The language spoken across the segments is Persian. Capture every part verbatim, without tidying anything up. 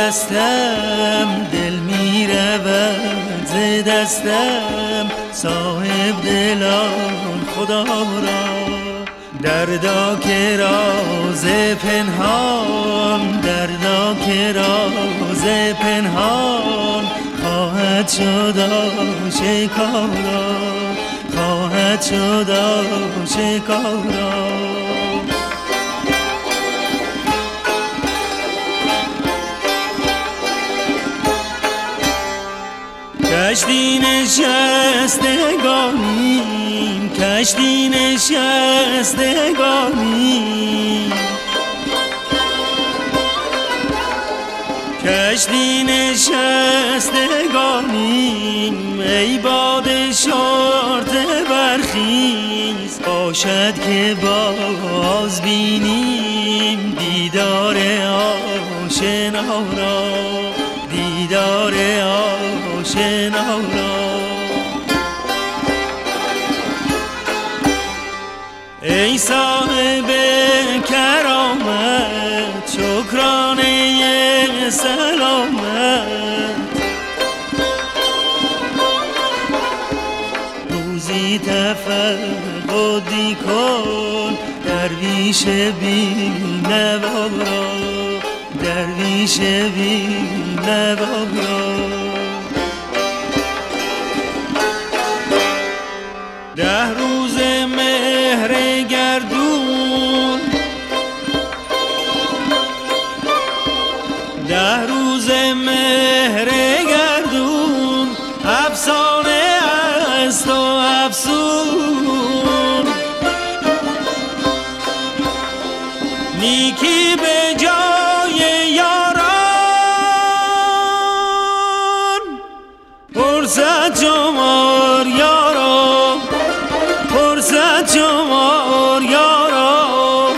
دستم دل می رود ز دستم صاحب دلان خدا را دردا که راز پنهان دردا که راز پنهان خواهد شد آشکارا خواهد شد آشکارا کشتی نشستگانیم کشتی نشستگانیم کشتی نشستگانیم ای باد شرط برخیز باشد که باز بینیم دیدار آشنا را دیدار آشنا را ای صاحب کرامت شکرانه سلامت روزی تفقدی کن درویش بی نوا را درویش بی نوا را ده روز مهر گردون ده روز مهر گردون افسانه است و افسون نیکی به جای یاران فرصت شمار یاران فرصت شمار یاران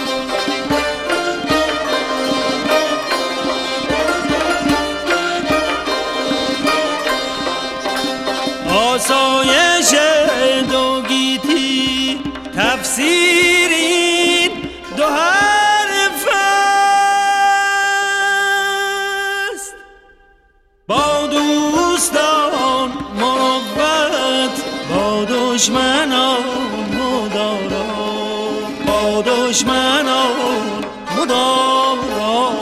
آسایش دو گیتی تفسیرین دو حرف است با دوستان مروت با دشمنان مدارا با دشمنان مدارا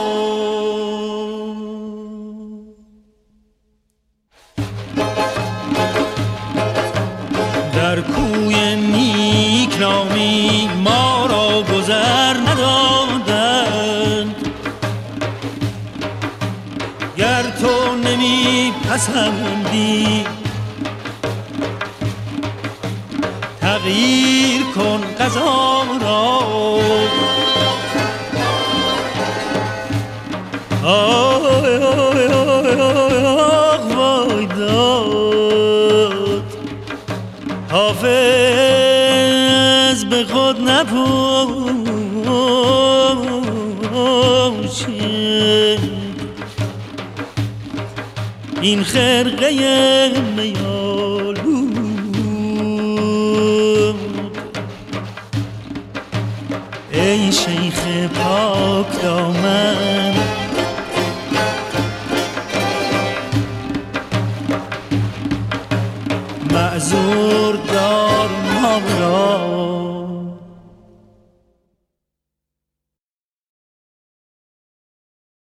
در کوی نیک نامی ما را گذر ندادند گر تو نمی پسندی تغییر کن قضا را آی آی آی آی وای داد حافظ به خود نپوشه این خرقه میالود ای شیخ پاک دامن معذور دار ما را